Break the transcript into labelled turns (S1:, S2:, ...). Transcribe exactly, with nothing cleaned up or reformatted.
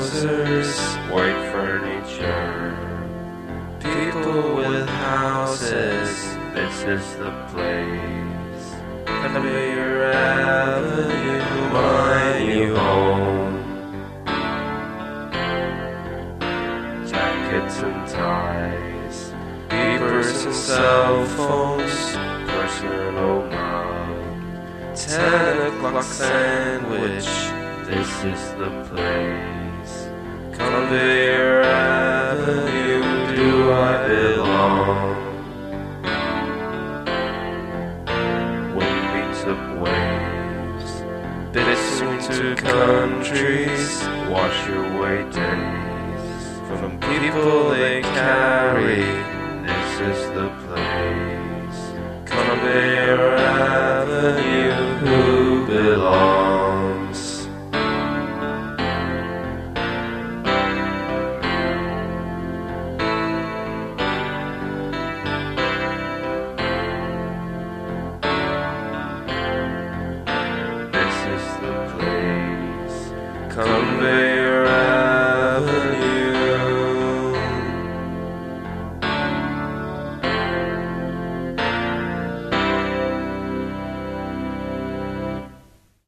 S1: trousers, white furniture, people with houses, this is the place. Conveyor Avenue, my new home. Jackets and ties, beepers and cell phones, personal mug, ten o'clock sandwich, this is the place. Conveyor Avenue, do I belong? Wind beats up waves, between two countries, wash away days. From people they carry, this is the place. Conveyor Avenue.